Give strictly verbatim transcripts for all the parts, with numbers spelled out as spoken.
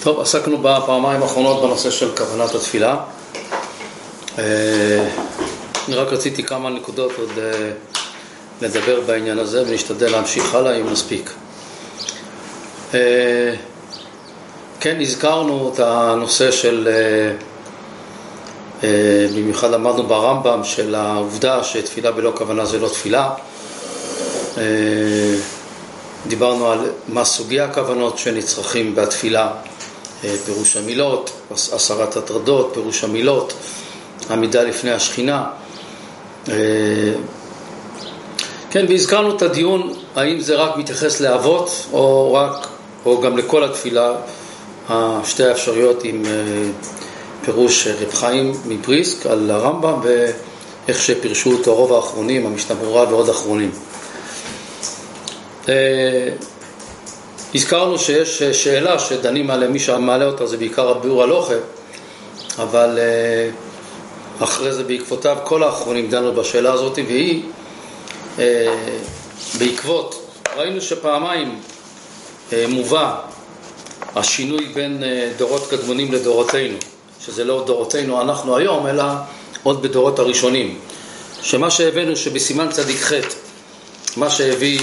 טוב, עסקנו בפעמיים האחרונות בנושא של כוונת התפילה. אני רק רציתי כמה נקודות עוד לדבר בעניין הזה ונשתדל להמשיך הלאה אם נספיק. כן, הזכרנו את הנושא של, במיוחד למדנו ברמב"ם, של העובדה שתפילה בלא כוונה זה לא תפילה. דיברנו על מה סוגי הכוונות שנצרכים בתפילה, פירוש המילות, עשרת הטרדות, פירוש המילות, עמידה לפני השכינה. כן, והזכרנו את הדיון האם זה רק מתייחס לאבות או רק או גם לכל התפילה, שתי האפשרויות עם פירוש רב חיים מבריסק על הרמב"ם ואיך שפרשו אותו רוב האחרונים, המשנה ברורה ועוד אחרונים. הזכרנו שיש שאלה שדנים עליה, מי שמעלה אותה זה בעיקר הביאור הלוכה, אבל אחרי זה בעקבותיו כל האחרונים דנו בשאלה הזאת, והיא בעקבות, ראינו שפעמיים מובא השינוי בין דורות קדמונים לדורותינו, שזה לא דורותינו אנחנו היום, אלא עוד בדורות הראשונים, שמה שהבאנו שבסימן צדיק ח' מה שהביא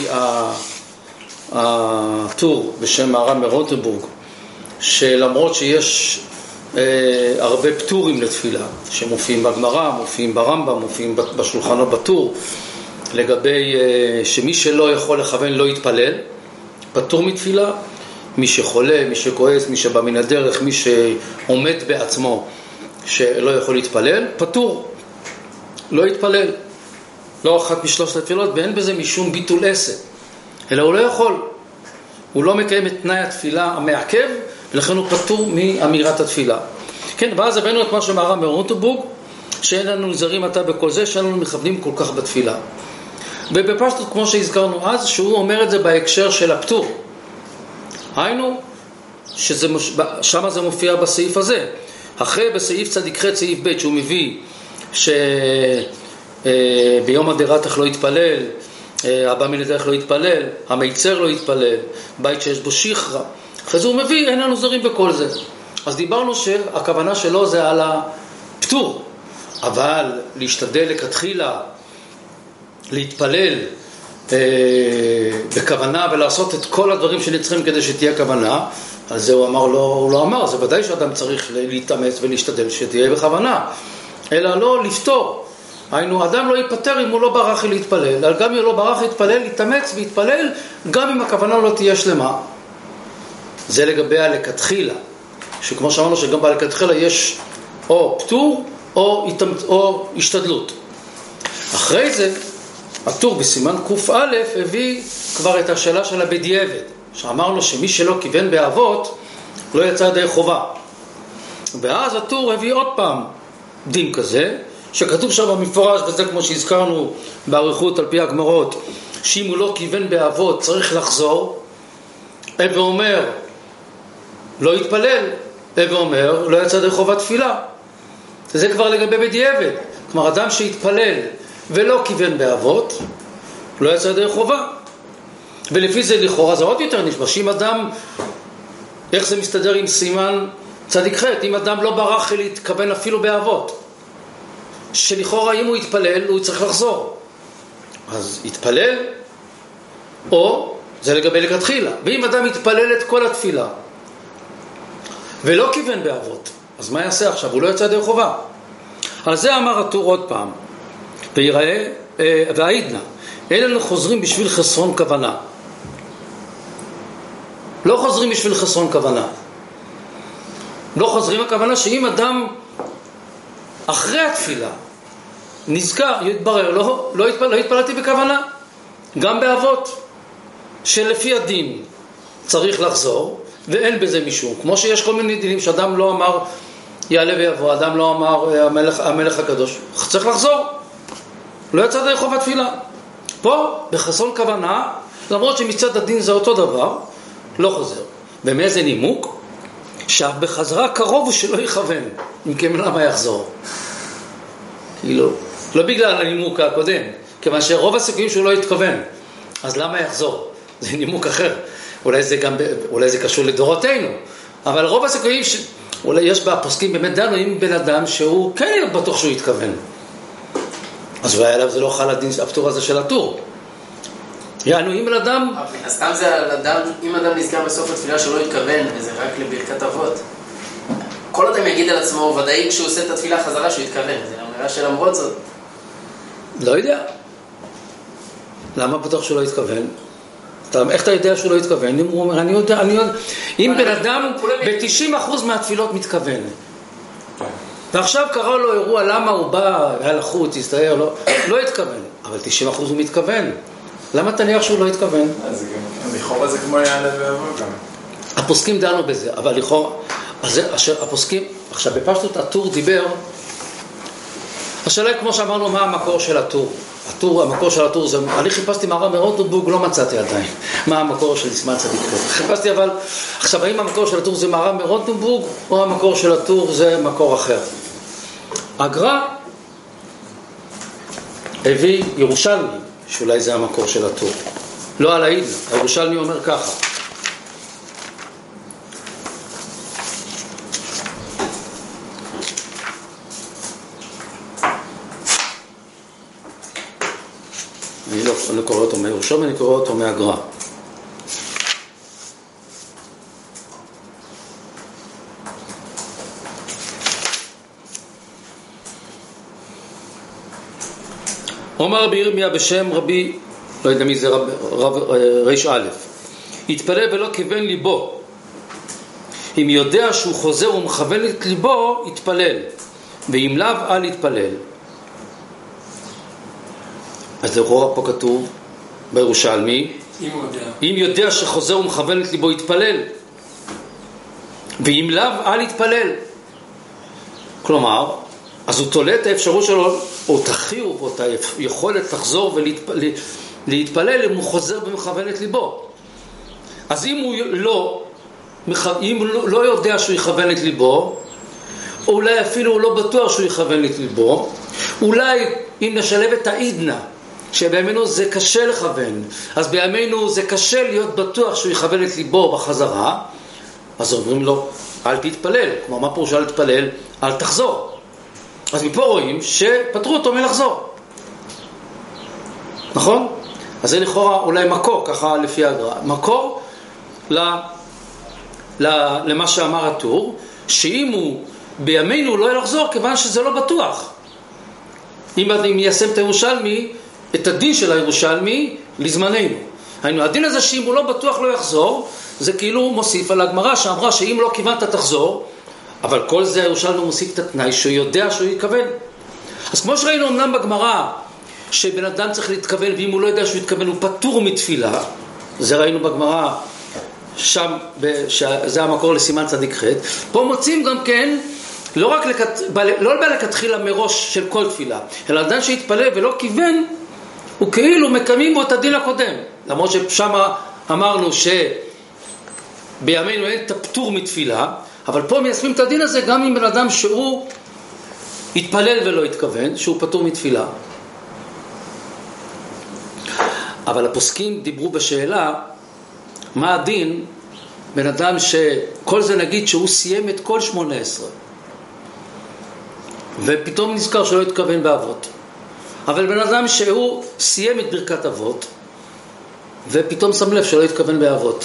הטור בשם מהר"ם מרוטנבורג, שלמרות שיש אה, הרבה פטורים לתפילה שמופיעים בגמרא, מופיעים ברמב"ם, מופיעים בשולחנו בטור, לגבי אה, שמי שלא יכול לכוון לא יתפלל, פטור מתפילה, מי שחולה, מי שכועס, מי שבא מן הדרך, מי שעומד בעצמו שלא יכול להתפלל, פטור, לא יתפלל. לא אחת משלושת התפילות, ואין בזה משום ביטול עשה, אלא הוא לא יכול, הוא לא מקיים את תנאי התפילה המעכב, ולכן הוא פטור מאמירת התפילה. כן, ואז הבאנו את מה שמהר"ם מרוטנבורג, שאין לנו נזהרים עתה בכל זה, שאין לנו מכוונים כל כך בתפילה. ובפשטות, כמו שהזכרנו אז, שהוא אומר את זה בהקשר של הפטור. היינו, ששם זה מופיע בסעיף הזה. אחרי בסעיף צדיק ח' סעיף ב' שהוא מביא ש... ביום הדרתך לא יתפלל, הבא מן הדרך לא יתפלל, המיצר לא יתפלל, בית שיש בו שכרה. אחרי זה הוא מביא, אין לנו זרים בכל זה. אז דיברנו שהכוונה שלו זה על הפטור, אבל להשתדל לכתחילה, להתפלל אה, בכוונה ולעשות את כל הדברים שנצטרכים כדי שתהיה כוונה, על זה הוא אמר, לא, הוא לא אמר, זה ודאי שאדם צריך להתאמץ ולהשתדל שתהיה בכוונה, אלא לא לפתור. היינו, אדם לא ייפטר אם הוא לא ברח להתפלל, אבל גם אם הוא לא ברח להתפלל, להתאמץ ויתפלל, גם אם הכוונה לא תהיה שלמה. זה לגבי הלכתחילה, שכמו שאמרנו שגם בהלכתחילה יש או פטור או, או השתדלות. אחרי זה, הטור בסימן ק"א הביא כבר את השאלה של הבדיעבד, שאמרנו שמי שלא כיוון באבות, לא יצא ידי חובה. ואז הטור הביא עוד פעם דין כזה, שכתוב שם במפורש, וזה כמו שהזכרנו בעריכות על פי הגמרות, שאם הוא לא כיוון באבות צריך לחזור, אבא אומר לא יתפלל, אבא אומר לא יצא ידי חובת תפילה. זה כבר לגבי בדיעבד, כלומר אדם שהתפלל ולא כיוון באבות לא יצא ידי חובה, ולפי זה לכאורה זה עוד יותר נשמע, שאם אדם, איך זה מסתדר עם סימן צדיק ח' אם אדם לא ברח להתכוון אפילו באבות, שלכאורה אם הוא יתפלל הוא צריך לחזור, אז יתפלל, או זה לגבי לכתחילה. ואם אדם יתפלל את כל התפילה ולא כיוון באבות, אז מה יעשה עכשיו? הוא לא יצא ידי חובה. על זה אמר הטור עוד פעם, ויראה והעידנא, אלה חוזרים בשביל חסרון כוונה, לא חוזרים בשביל חסרון כוונה, לא חוזרים הכוונה שאם אדם אחרי התפילה נזכר, יתברר, לא, לא, התפל, לא התפללתי בכוונה, גם באבות, שלפי הדין צריך לחזור, ואין בזה משום, כמו שיש כל מיני דינים שאדם לא אמר יעלה ויבוא, אדם לא אמר המלך, המלך הקדוש, צריך לחזור, לא יצא די חובת תפילה. פה בחסרון כוונה, למרות שמצד הדין זה אותו דבר, לא חוזר. ומאיזה נימוק? שאף בחזרה קרוב הוא שלא יכוון, אם כן למה יחזור? כאילו, לא בגלל הנימוק הקודם, כיוון שרוב הסיכויים שהוא לא יתכוון, אז למה יחזור? זה נימוק אחר. אולי זה גם, אולי זה קשור לדורותינו, אבל רוב הסיכויים ש... אולי יש בפוסקים באמת דנו עם בן אדם שהוא כן יהיה בטוח שהוא יתכוון. אז אולי עליו זה לא חל הדין הפטור הזה של הטור. יענו, אם אדם... אז סתם זה על אדם, אם אדם נזכר בסוף התפילה שלא יתכוון, וזה רק לברכת אבות. כל אדם יגיד על עצמו, ודאי כשהוא עושה את התפילה חזרה שהוא יתכוון. זה אמירה שלמרות זאת. לא יודע. למה בטוח שהוא לא יתכוון? איך אתה יודע שהוא לא יתכוון? אם הוא אומר, אני יודע, אני יודע. אם בן אדם ב-תשעים אחוז מהתפילות מתכוון. ועכשיו קרא לו אירוע למה הוא בא, היה לחוץ, הסתער, לא, לא התכוון. אבל תשעים אחוז הוא מתכוון. למה תניח שהוא לא התכוון? אז לכאורה זה כמו יעלה ועבור גם. הפוסקים דנו בזה, אבל לכאורה, הפוסקים, עכשיו בפשטות הטור דיבר, השאלה היא כמו שאמרנו מה המקור של הטור. הטור, המקור של הטור זה, אני חיפשתי מערה מרוטנבורג, לא מצאתי עדיין מה המקור של ישמעאל צדיק ח'. חיפשתי אבל, עכשיו האם המקור של הטור זה מערה מרוטנבורג, או המקור של הטור זה מקור אחר. הגר"א הביא ירושלמי, שאולי זה המקור של הטור. לא על העיד, הירושלמי אומר ככה. אני לא, אני לא קורא אותו מירושלמי, אני קורא אותו מהגר"א. אומר רבי ירמיה בשם רבי, לא יודע מי זה, רב, רב, ריש א', יתפלל ולא כיוון ליבו. אם יודע שהוא חוזר ומכוון את ליבו, יתפלל, ואם לאו אל יתפלל. אז לכאורה פה כתוב בירושלמי, אם יודע. אם יודע שחוזר ומכוון את ליבו, יתפלל, ואם לאו אל יתפלל. כלומר, אז הוא תולה את האפשרות שלו, או את החיוב, או את היכולת לחזור ולהתפלל אם הוא חוזר ומכוון את ליבו. אז אם הוא לא, אם הוא לא יודע שהוא יכוון את ליבו, או אולי אפילו הוא לא בטוח שהוא יכוון את ליבו, אולי אם נשלב את העידנה, שבימינו זה קשה לכוון, אז בימינו זה קשה להיות בטוח שהוא יכוון את ליבו בחזרה, אז אומרים לו, אל תתפלל. כמו מה פירוש אל תתפלל? אל תחזור. אז מפה רואים שפטרו אותו מלחזור. נכון? אז זה לכאורה אולי מקור, ככה לפי הגר"א. מקור ל, ל, למה שאמר הטור, שאם הוא בימינו לא יחזור, כיוון שזה לא בטוח. אם אני מיישם את הירושלמי, את הדין של הירושלמי לזמננו. היינו, הדין הזה שאם הוא לא בטוח לא יחזור, זה כאילו מוסיף על הגמרא שאמרה שאם לא כיוונת תחזור, אבל כל זה הירושלמי מוסיף את התנאי שהוא יודע שהוא יכוון. אז כמו שראינו אמנם בגמרא שבן אדם צריך להתכוון, ואם הוא לא יודע שהוא יתכוון הוא פטור מתפילה, זה ראינו בגמרא שם, זה המקור לסימן צדיק ח'. פה מוצאים גם כן לא רק לכת, לא לכתחילה מראש של כל תפילה, אלא אדם שהתפלל ולא כיוון, הוא כאילו מקיימים בו את הדין הקודם. למרות ששם אמרנו שבימינו אין את הפטור מתפילה, אבל פה מיישמים את הדין הזה גם עם בן אדם שהוא התפלל ולא התכוון, שהוא פטור מתפילה. אבל הפוסקים דיברו בשאלה, מה הדין בן אדם שכל זה נגיד שהוא סיים את כל שמונה עשרה, ופתאום נזכר שלא התכוון באבות. אבל בן אדם שהוא סיים את ברכת אבות, ופתאום שם לב שלא התכוון באבות.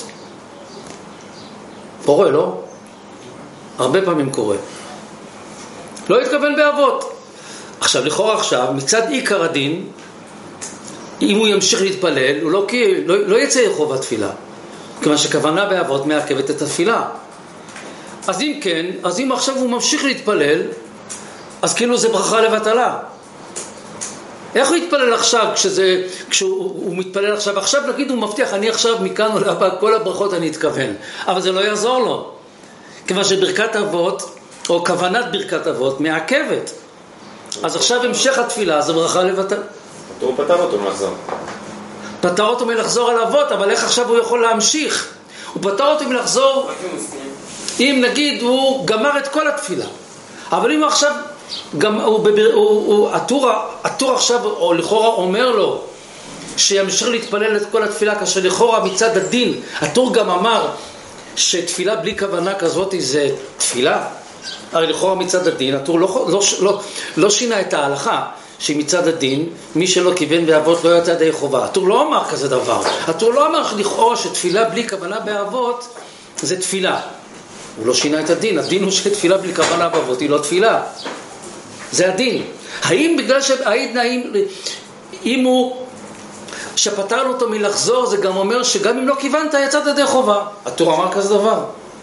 קורה, לא? הרבה פעמים קורה. לא התכוון באבות. עכשיו, לכאורה עכשיו, מצד עיקר הדין, אם הוא ימשיך להתפלל, הוא לא, לא, לא יצא יחוב התפילה. כיוון שכוונה באבות מעכבת את התפילה. אז אם כן, אז אם עכשיו הוא ממשיך להתפלל, אז כאילו זה ברכה לבטלה. איך הוא יתפלל עכשיו כשזה, כשהוא הוא מתפלל עכשיו? עכשיו נגיד הוא מבטיח, אני עכשיו מכאן או להבא, כל הברכות אני אתכוון. אבל זה לא יעזור לו. כיוון שברכת אבות, או כוונת ברכת אבות, מעכבת. אז עכשיו המשך התפילה, זה ברכה לבטלה. הוא פטר אותו מלחזור. פטר אותו מלחזור על אבות, אבל איך עכשיו הוא יכול להמשיך? הוא פטר אותו מלחזור, אם נגיד הוא גמר את כל התפילה. אבל אם הוא עכשיו, גם, הוא, הוא, הוא, הטור, הטור עכשיו, או לכאורה אומר לו, שימשיך להתפלל את כל התפילה, כאשר לכאורה מצד הדין, הטור גם אמר, שתפילה בלי כוונה כזאת זה תפילה? הרי לכאורה מצד הדין, הטור לא, לא, לא, לא שינה את ההלכה, שמצד הדין, מי שלא כיוון באבות לא יצא ידי חובה. הטור לא אמר כזה דבר. הטור לא אמר לכאורה שתפילה בלי כוונה באבות זה תפילה. הוא לא שינה את הדין. הדין הוא שתפילה בלי כוונה באבות היא לא תפילה. זה הדין. האם בגלל שהעיד נעים, אם הוא שפטרנו אותו מלחזור, זה גם אומר שגם אם לא כיוונת יצאת ידי חובה. הטור אמר כזה דבר.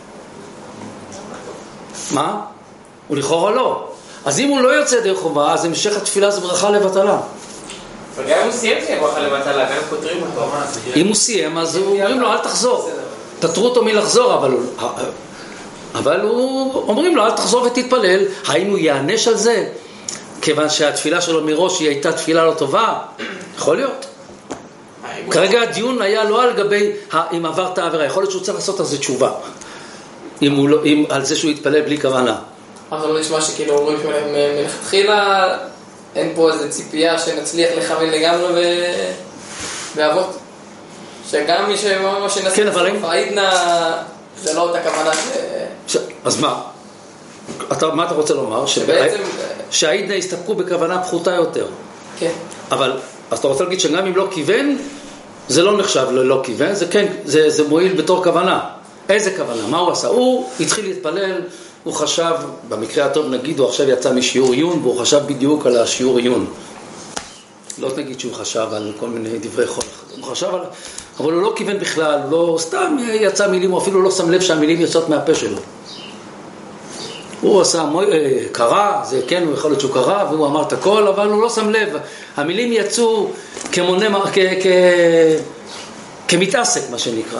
מה? הוא לכאורה לא. אז אם הוא לא יוצא ידי חובה, אז המשך התפילה זה ברכה לבטלה. וגם אם הוא סיים תהיה ברכה לבטלה, גם פותרים אותו. אם הוא סיים, אז אומרים לו אל תחזור. תתרו אותו מלחזור, אבל, אבל הוא, אומרים לו אל תחזור ותתפלל. האם הוא יענש על זה? כיוון שהתפילה שלו מראש היא הייתה תפילה לא טובה? יכול להיות. כרגע הדיון היה לא על גבי אם עברת עבירה, יכול להיות שהוא צריך לעשות על זה תשובה. אם הוא לא, אם, על זה שהוא יתפלל בלי כוונה. אבל לא נשמע שכאילו אומרים שמלכתחילה אין פה איזו ציפייה שנצליח לכוון לגמרי באבות. שגם מי שממש ננסה כן, אבל בסוף העידנה זה לא אותה כוונה ש... אז מה? אתה, מה אתה רוצה לומר? שבעצם... שהעידנה הסתפקו בכוונה פחותה יותר. כן. אבל, אז אתה רוצה להגיד שגם אם לא כיוון, זה לא נחשב ללא כיוון, זה כן, זה, זה מועיל בתור כוונה. איזה כוונה? מה הוא עשה? הוא התחיל להתפלל, הוא חשב, במקרה הטוב נגיד, הוא עכשיו יצא משיעור עיון, והוא חשב בדיוק על השיעור עיון. לא נגיד שהוא חשב על כל מיני דברי חול. הוא חשב על... אבל הוא לא כיוון בכלל, הוא לא סתם יצא מילים, הוא אפילו לא שם לב שהמילים יוצאות מהפה שלו. הוא עשה, קרא, זה כן, הוא יכול להיות שהוא קרא, והוא אמר את הכל, אבל הוא לא שם לב. המילים יצאו כמונה, כ, כ, כמתעסק, מה שנקרא.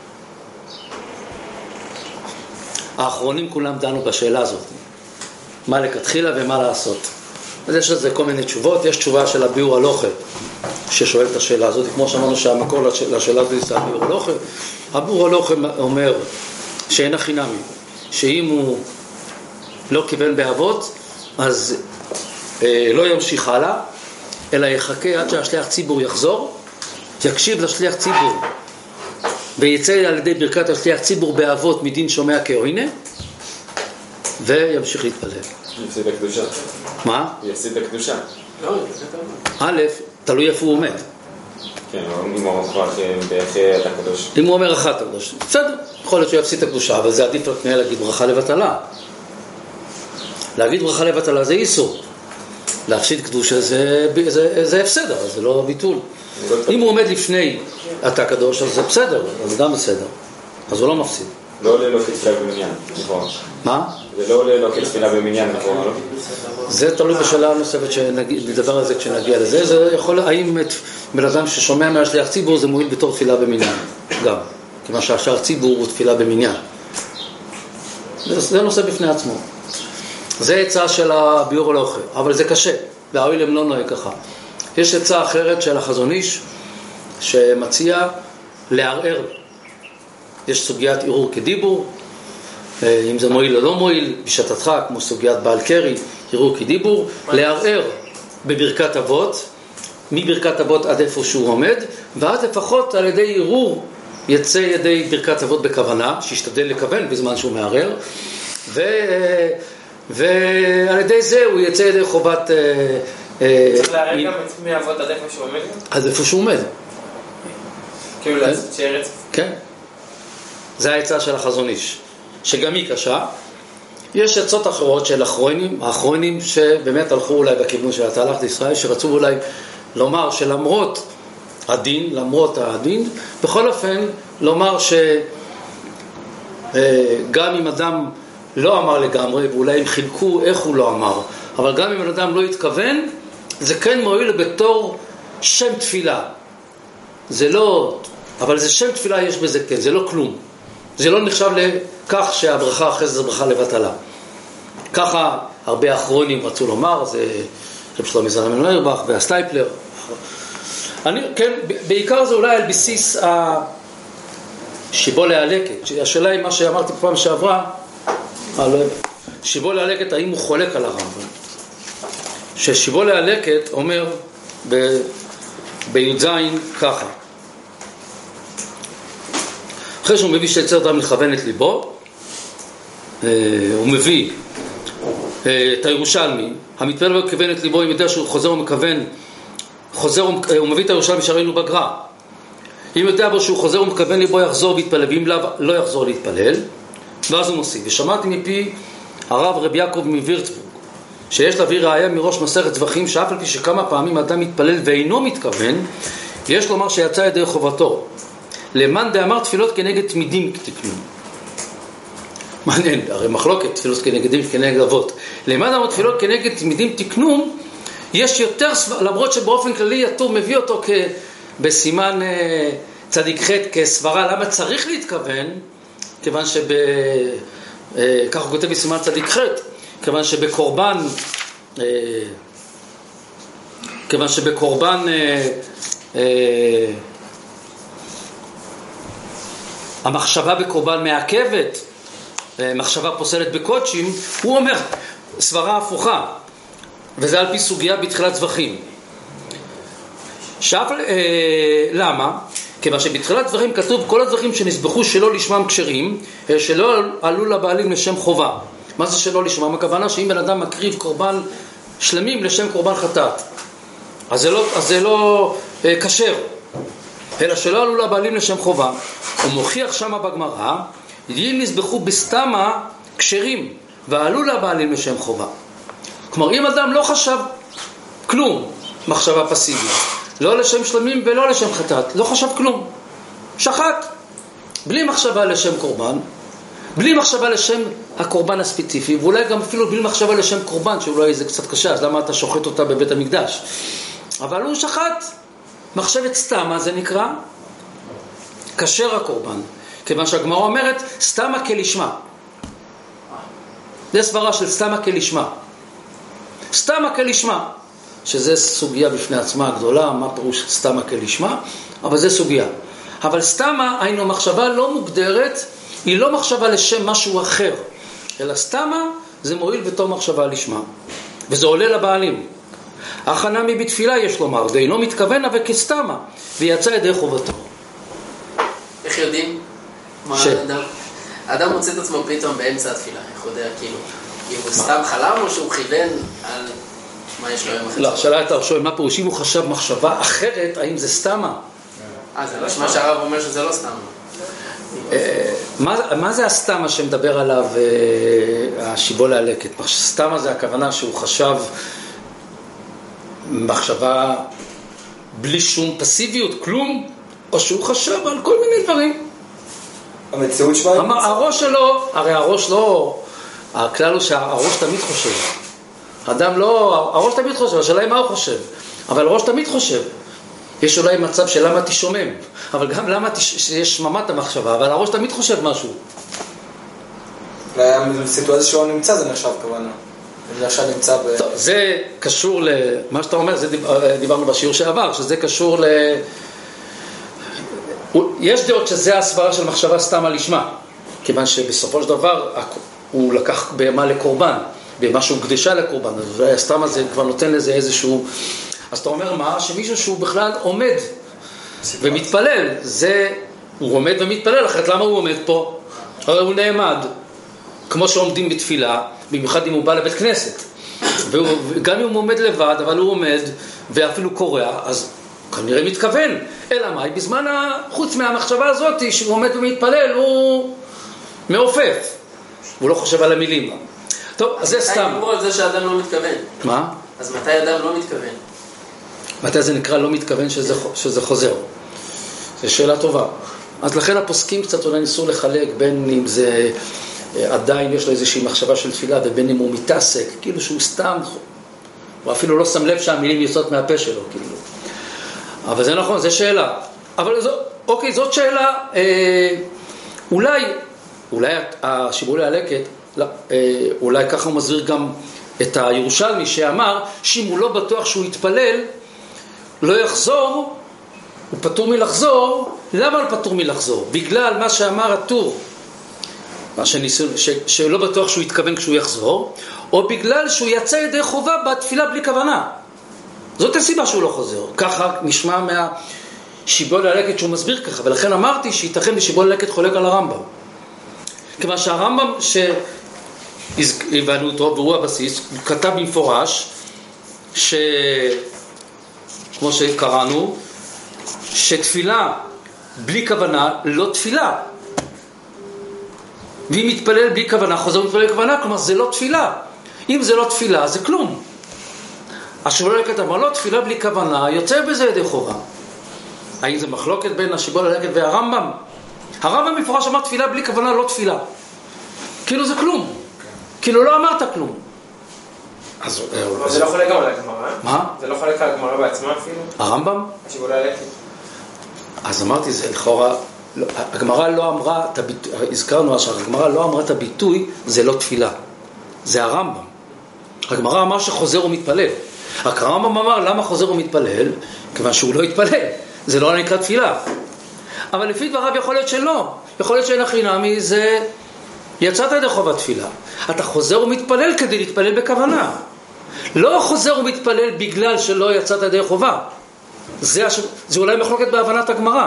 האחרונים כולם דנו בשאלה הזאת. מה לכתחילה ומה לעשות. אז יש לזה כל מיני תשובות. יש תשובה של הביאור הלוכה, ששואל את השאלה הזאת. כמו שאמרנו שהמקור לשאלה הזאת זה הביאור הלוכה. הביאור הלוכה אומר שאין הכי נמי, שאם הוא לא כיוון באבות, אז אה, לא ימשיך הלאה, אלא יחכה עד שהשליח ציבור יחזור, יקשיב לשליח ציבור, ויצא על ידי ברכת השליח ציבור באבות מדין שומע כהוינה, וימשיך להתפלל. יפסיד הקדושה. מה? יפסיד הקדושה. א', תלוי איפה הוא עומד. כן, אם הוא אומר באחי הקדוש. אם הוא אומר אחת הקדוש, בסדר, יכול להיות שהוא יפסיד את הקדושה, אבל זה עדיף לפני להגיד ברכה לבטלה. להגיד ברכה לבטלה זה איסור. להפסיד קדושה זה, זה, זה הפסד, אבל זה לא ביטול. אם הוא עומד לפני אתה קדוש, אז זה בסדר, אז זה גם בסדר. אז הוא לא מפסיד. לא עולה לו כתפילה במניין, נכון. מה? זה לא עולה לו כתפילה במניין, נכון, לא? זה תלוי בשאלה הנוספת שנדבר על זה כשנגיע לזה. זה יכול, האם בן אדם ששומע מהשליח ציבור זה מועיל בתור תפילה במניין? גם. כיוון שהשליח ציבור הוא תפילה במניין. זה נושא בפני עצמו. זה עצה של הביאור הלוכה, אבל זה קשה, והאוילם לא נוהג ככה. יש עצה אחרת של החזון איש, שמציע לערער. יש סוגיית ערעור כדיבור, אם זה מועיל או לא מועיל, בשעתתך, כמו סוגיית בעל קרי, ערעור כדיבור, לערער בברכת אבות, מברכת אבות עד איפה שהוא עומד, ואז לפחות על ידי ערעור יצא ידי ברכת אבות בכוונה, שישתדל לכוון בזמן שהוא מערער, ו... ועל ידי זה הוא יצא ידי חובת... צריך להראה גם מעבוד עד איפה שהוא עומד? עד איפה שהוא עומד. כאילו לעשות שרץ? כן. זה העצה של החזון איש, שגם היא קשה. יש עצות אחרות של האחרונים, האחרונים שבאמת הלכו אולי בכיוון של התהלך לישראל, שרצו אולי לומר שלמרות הדין, למרות הדין, בכל אופן לומר שגם אם אדם לא אמר לגמרי, ואולי הם חילקו איך הוא לא אמר, אבל גם אם אדם לא התכוון, זה כן מועיל בתור שם תפילה. זה לא, אבל זה שם תפילה יש בזה כן, זה לא כלום. זה לא נחשב לכך שהברכה אחרי זה זה ברכה לבטלה. ככה הרבה האחרונים רצו לומר, זה רב שלמה זלמן אוירבך והסטייפלר. אני, כן, בעיקר זה אולי על בסיס השיבו להלקת. השאלה היא מה שאמרתי פעם שעברה, שיבו להלקת, האם הוא חולק על הרמב"ם? ששיבו להלקת אומר בי"ז ככה: אחרי שהוא מביא שיצר דם לכוון את ליבו, הוא מביא את הירושלמי, המתפלל וכוון את ליבו, אם יודע שהוא חוזר ומכוון, חוזר, הוא מביא את הירושלמי שראינו בגר"א, אם יודע בו שהוא חוזר ומכוון ליבו יחזור ויתפלל, ואם לא, לא יחזור להתפלל, ואז הוא מוסיף, ושמעתי מפי הרב רבי יעקב מווירצבורג, שיש להביא ראיה מראש מסכת זבחים, שאף על פי שכמה פעמים אדם מתפלל ואינו מתכוון, יש לומר שיצא ידי חובתו, למאן דאמר תפילות כנגד תמידים תקנו. מעניין, הרי מחלוקת תפילות כנגדים כנגד אבות. למאן דאמר תפילות כנגד תמידים תקנו, יש יותר, למרות שבאופן כללי הטור מביא אותו כ... בסימן צדיק ח' כסברה, למה צריך להתכוון? כיוון שב... כך הוא כותב בסימן צדיק ח', כיוון שבקורבן, כיוון שבקורבן המחשבה בקורבן מעכבת, מחשבה פוסלת בקודשים, הוא אומר סברה הפוכה, וזה על פי סוגיה בתחילת זבחים. שאף, אה, למה? כיוון שבתחילת דברים כתוב כל הדברים שנסבחו שלא לשמם כשרים, שלא עלו לבעלים לשם חובה. מה זה שלא לשמם? הכוונה שאם בן אדם מקריב קורבן שלמים לשם קורבן חטאת, אז זה לא, אז זה לא אה, כשר, אלא שלא עלו לבעלים לשם חובה. הוא מוכיח שמה בגמרא, אם נסבחו בסתמה כשרים ועלו לבעלים לשם חובה. כלומר, אם אדם לא חשב כלום, מחשבה פסיבית, לא לשם שלמים ולא לשם חטאת, לא חשב כלום, שחט, בלי מחשבה לשם קורבן, בלי מחשבה לשם הקורבן הספציפי, ואולי גם אפילו בלי מחשבה לשם קורבן, שאולי זה קצת קשה, אז למה אתה שוחט אותה בבית המקדש? אבל הוא שחט, מחשבת סתמה זה נקרא, כשר הקורבן, כיוון שהגמרא אומרת, סתמה כלשמה. זה סברה של סתמה כלשמה. סתמה כלשמה. שזה סוגיה בפני עצמה הגדולה, מה פירוש סתמה כלשמה, אבל זה סוגיה. אבל סתמה, היינו מחשבה לא מוגדרת, היא לא מחשבה לשם משהו אחר, אלא סתמה זה מועיל בתור מחשבה לשמה, וזה עולה לבעלים. הכנה מבתפילה יש לומר, ואינו מתכוון אבל כסתמה, ויצא ידי חובתו. איך יודעים? מה ש... האדם? האדם מוצא את עצמו פתאום באמצע התפילה, איך יודע, כאילו, אם הוא סתם חלם או שהוא כיוון על... מה יש לו היום אחרי? לא, השאלה הייתה שואל, מה פירוש? אם הוא חשב מחשבה אחרת, האם זה סתמה? אה, זה לא שמה שהרב אומר שזה לא סתמה. מה זה הסתמה שמדבר עליו השיבול הלקט? סתמה זה הכוונה שהוא חשב מחשבה בלי שום פסיביות, כלום, או שהוא חשב על כל מיני דברים. המציאות שמה? הראש שלו, הרי הראש לא, הכלל הוא שהראש תמיד חושב. אדם לא, הראש תמיד חושב, השאלה היא מה הוא חושב, אבל הראש תמיד חושב. יש אולי מצב של למה תשומם, אבל גם למה יש שממת המחשבה, אבל הראש תמיד חושב משהו. בסיטואציה שהוא נמצא זה נחשב כוונה. למשל נמצא ב... טוב, זה קשור למה שאתה אומר, זה דיברנו בשיעור שעבר, שזה קשור ל... יש דעות שזה הסברה של מחשבה סתמה לשמה, כיוון שבסופו של דבר הוא לקח בהמה לקורבן, במשהו קדשה לקורבן, אז הסתמה זה כבר נותן לזה איזשהו... אז אתה אומר מה? שמישהו שהוא בכלל עומד ומתפלל, זה... הוא עומד ומתפלל, אחרת למה הוא עומד פה? הרי הוא נעמד, כמו שעומדים בתפילה, במיוחד אם הוא בא לבית כנסת. וגם אם הוא עומד לבד, אבל הוא עומד ואפילו קורא, אז כנראה מתכוון. אלא מה? בזמן חוץ מהמחשבה הזאת שהוא עומד ומתפלל, הוא מעופף. הוא לא חושב על המילים. טוב, אז זה סתם. מתי דיבור על זה שאדם לא מתכוון? מה? אז מתי אדם לא מתכוון? מתי זה נקרא לא מתכוון שזה, שזה חוזר? זו שאלה טובה. אז לכן הפוסקים קצת אולי ניסו לחלק בין אם זה עדיין יש לו איזושהי מחשבה של תפילה ובין אם הוא מתעסק, כאילו שהוא סתם, הוא אפילו לא שם לב שהמילים יוצאות מהפה שלו, כאילו. אבל זה נכון, זו שאלה. אבל זו, אוקיי, זאת שאלה, אה, אולי, אולי השיבולי הלקט, לא, אה, אולי ככה הוא מסביר גם את הירושלמי שאמר שאם הוא לא בטוח שהוא יתפלל, לא יחזור, הוא פטור מלחזור. למה הוא פטור מלחזור? בגלל מה שאמר הטור, מה שניסו, ש, שלא בטוח שהוא יתכוון כשהוא יחזור, או בגלל שהוא יצא ידי חובה בתפילה בלי כוונה. זאת הסיבה שהוא לא חוזר. ככה נשמע מה... שיבול הלקט שהוא מסביר ככה, ולכן אמרתי שייתכן ושיבול הלקט חולק על הרמב"ם. כיוון שהרמב"ם שהבנו אותו, והוא הבסיס, הוא כתב במפורש, ש... כמו שקראנו, שתפילה בלי כוונה לא תפילה. ואם מתפלל בלי כוונה, חוזר מתפלל כוונה, כלומר זה לא תפילה. אם זה לא תפילה, זה כלום. השיבול הלקט אמר לא, תפילה בלי כוונה, יוצא בזה ידי חובה. האם זה מחלוקת בין השיבול הלקט והרמב"ם? הרמב"ם מפורש אמר תפילה בלי כוונה לא תפילה. כאילו זה כלום. כאילו לא אמרת כלום. אז זה לא חולק גם על הגמרא? מה? זה לא חולק על הגמרא בעצמה אפילו? הרמב"ם? השיבול הלקט. אז אמרתי, זה לכאורה, הגמרא לא אמרה, הזכרנו שהגמרא לא אמרה את הביטוי, זה לא תפילה. זה הרמב"ם. הגמרא אמר שחוזר ומתפלל. רק הרמב"ם אמר, למה חוזר ומתפלל? כיוון שהוא לא התפלל. זה לא נקרא תפילה. אבל לפי דבריו יכול להיות שלא. יכול להיות שאין הכי נמי, זה יצאת ידי חובת תפילה. אתה חוזר ומתפלל כדי להתפלל בכוונה. לא חוזר ומתפלל בגלל שלא יצאת ידי חובה. זה, זה אולי מחלוקת בהבנת הגמרא.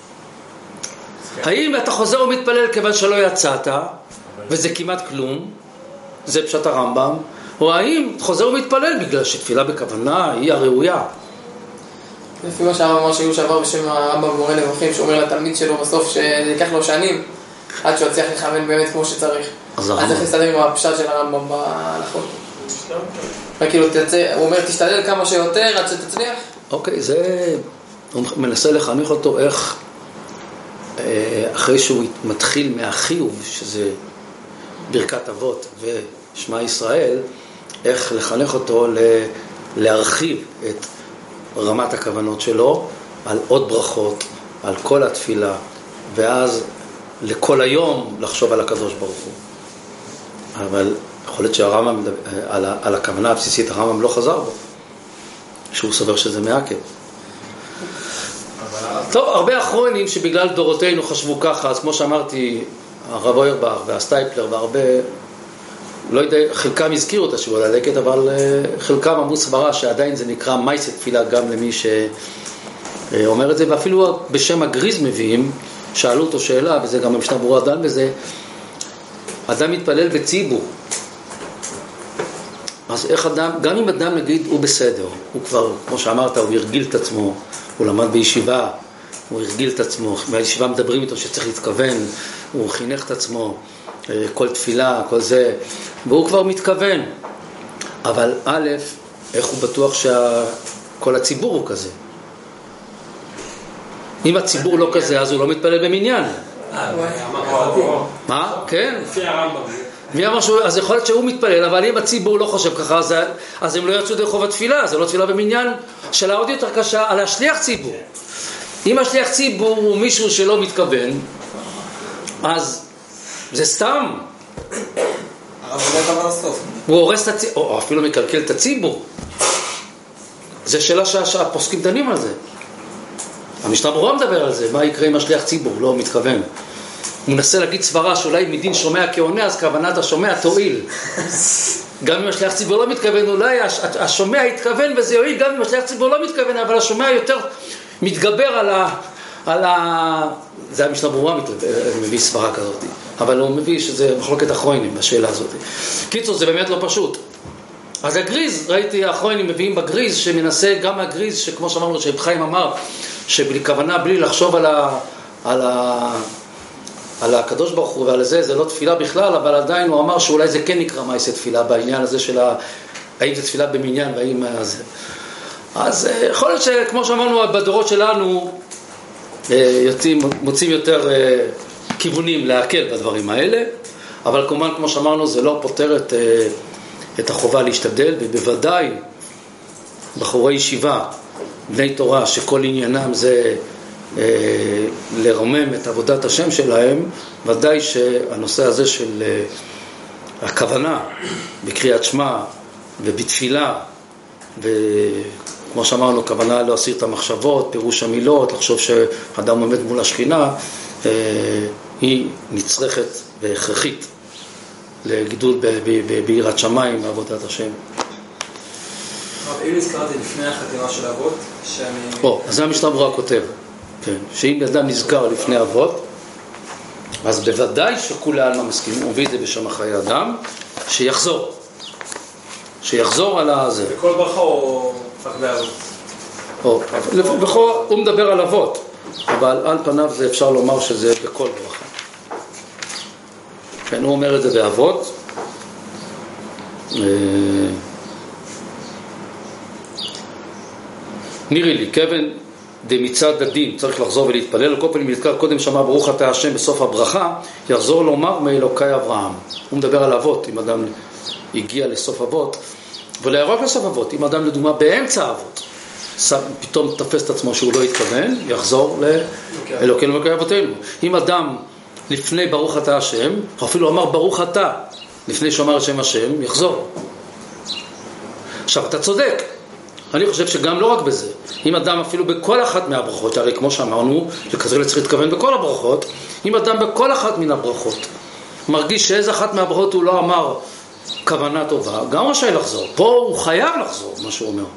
האם אתה חוזר ומתפלל כיוון שלא יצאת, וזה כמעט כלום, זה פשט הרמב"ם, או האם חוזר ומתפלל בגלל שתפילה בכוונה היא הראויה. לפי מה שהרמב"ם אמר שהיו שעבר בשם הרמב"ם מורה נבוכים, שאומר לתלמיד שלו בסוף שיקח לו שנים עד שהוא יצליח לכוון באמת כמו שצריך. אז איך להסתדר עם הפשט של הרמב"ם בהלכות? וכאילו, הוא אומר תשתדל כמה שיותר עד שתצליח? אוקיי, זה... הוא מנסה לחנך אותו איך אחרי שהוא מתחיל מהחיוב, שזה ברכת אבות ושמע ישראל, איך לחנך אותו להרחיב את רמת הכוונות שלו על עוד ברכות, על כל התפילה, ואז לכל היום לחשוב על הקדוש ברוך הוא. אבל יכול להיות שהרמב"ם, על, על הכוונה הבסיסית, הרמב"ם לא חזר בו, שהוא סובר שזה מעכב. טוב, הרבה אחרונים שבגלל דורותינו חשבו ככה, אז כמו שאמרתי, הרב אוירבך והסטייפלר והרבה, לא יודע, חלקם הזכירו את השיבול הלקט, אבל חלקם אמרו סברה שעדיין זה נקרא מייסה תפילה גם למי שאומר את זה, ואפילו בשם הגריז מביאים, שאלו אותו שאלה, וזה גם המשנה ברורה דן בזה, אדם מתפלל בציבור, אז איך אדם, גם אם אדם נגיד הוא בסדר, הוא כבר, כמו שאמרת, הוא הרגיל את עצמו, הוא למד בישיבה, הוא הרגיל את עצמו, בישיבה מדברים איתו שצריך להתכוון, הוא חינך את עצמו, כל תפילה, כל זה, והוא כבר מתכוון. אבל א', איך הוא בטוח שכל הציבור הוא כזה? אם הציבור לא כזה, אז הוא לא מתפלל במניין. מה? כן? לפי הרמב"ם. מי אמר שהוא, אז יכול להיות שהוא מתפלל, אבל אם הציבור לא חושב ככה, אז, אז הם לא יצאו דרך חובת תפילה, זה לא תפילה במניין, שאלה עוד יותר קשה על השליח ציבור. אם השליח ציבור הוא מישהו שלא מתכוון, אז זה סתם. הוא הורס את הציבור, או אפילו מקלקל את הציבור. זה שאלה שהפוסקים דנים על זה. המשנה ברורה מדבר על זה, מה יקרה אם השליח ציבור לא מתכוון. הוא מנסה להגיד סברה שאולי מדין שומע כעונה, אז כוונת השומע תועיל. גם אם השליח ציבור לא מתכוון, אולי השומע יתכוון וזה יועיל, גם אם השליח ציבור לא מתכוון, אבל השומע יותר מתגבר על ה... על ה... זה המשנה ברורה מביא סברה כזאת. אבל הוא מביא שזה מחלוקת אחרונים בשאלה הזאת. קיצור, זה באמת לא פשוט. אז הגריז, ראיתי האחרונים מביאים בגריז, שמנסה גם הגריז, שכמו שאמרנו, שרב חיים אמר, שבלי כוונה, בלי לחשוב על ה... על ה... על הקדוש ברוך הוא ועל זה, זה לא תפילה בכלל, אבל עדיין הוא אמר שאולי זה כן נקרא מייסה תפילה בעניין הזה של ה... האם זה תפילה במניין והאם זה. אז יכול להיות שכמו שאמרנו בדורות שלנו, יוצאים, מוצאים יותר כיוונים להקל בדברים האלה, אבל כמובן כמו שאמרנו זה לא פותר את, את החובה להשתדל, ובוודאי בחורי ישיבה, בני תורה שכל עניינם זה לרומם את עבודת השם שלהם, ודאי שהנושא הזה של הכוונה בקריאת שמע ובתפילה, וכמו שאמרנו, כוונה להסיר את המחשבות, פירוש המילות, לחשוב שאדם עומד מול השכינה, היא נצרכת והכרחית לגידול ביראת שמיים בעבודת השם. אם נזכרתי לפני החתימה של האבות, שאני... או, אז זה המשנה ברורה כותב. כן, שאם אדם נזכר לפני אבות, אז בוודאי שכולי עלמא מסכים, הוא מביא את זה בשם החיי אדם, שיחזור. שיחזור על הזה. בכל ברכה או רק באבות? בכל, הוא מדבר על אבות, אבל על פניו זה אפשר לומר שזה בכל ברכה. כן, הוא אומר את זה באבות. נראה לי, כיוון דמצד הדין צריך לחזור ולהתפלל, על כל פנים נזכר קודם שמע ברוך אתה השם בסוף הברכה, יחזור לומר מאלוקי אברהם. הוא מדבר על אבות, אם אדם הגיע לסוף אבות, ולא רק לסוף אבות, אם אדם לדוגמה באמצע אבות, פתאום תפס את עצמו שהוא לא התכוון, יחזור לאלוקינו ואלוקי אבותינו. אם אדם לפני ברוך אתה השם, אפילו אמר ברוך אתה לפני שאמר השם השם, יחזור. עכשיו אתה צודק, אני חושב שגם לא רק בזה, אם אדם אפילו בכל אחת מהברכות, הרי כמו שאמרנו, שכזה צריך להתכוון בכל הברכות, אם אדם בכל אחת מן הברכות מרגיש שאיזה אחת מהברכות הוא לא אמר כוונה טובה, גם רשאי לחזור. פה הוא חייב לחזור, מה שהוא אומר,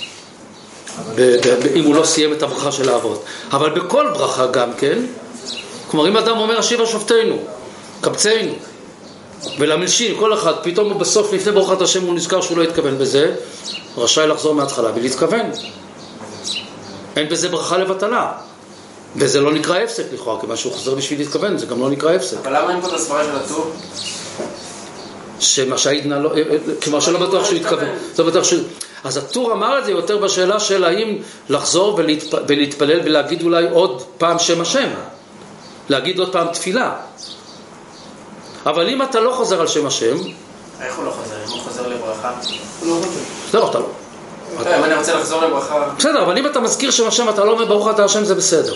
אם הוא לא סיים את הברכה של האבות. אבל בכל ברכה גם כן, כלומר אם אדם אומר השיבה שופטינו, קבצנו ולמלשין, כל אחד, פתאום הוא בסוף לפני ברוכת השם הוא נזכר שהוא לא התכוון בזה, רשאי לחזור מההתחלה ולהתכוון. אין בזה ברכה לבטלה, וזה לא נקרא הפסק לכאורה, כיוון שהוא חוזר בשביל להתכוון, זה גם לא נקרא הפסק. אבל למה אין פה את הסברה של הטור? שמה שהעידנה לא, כלומר שלא בטוח שהוא התכוון. לא בטוח שהוא... אז הטור אמר את זה יותר בשאלה של האם לחזור ולהתפ... ולהתפלל ולהגיד אולי עוד פעם שם השם, להגיד עוד פעם תפילה. אבל אם אתה לא חוזר על שם השם, איך הוא לא חוזר? אם הוא חוזר לברכה? הוא לא חוזר. לא, אתה לא. אם אני רוצה לחזור לברכה... בסדר, אבל אם אתה מזכיר שם השם, אתה לא אומר ברוך אתה השם, זה בסדר.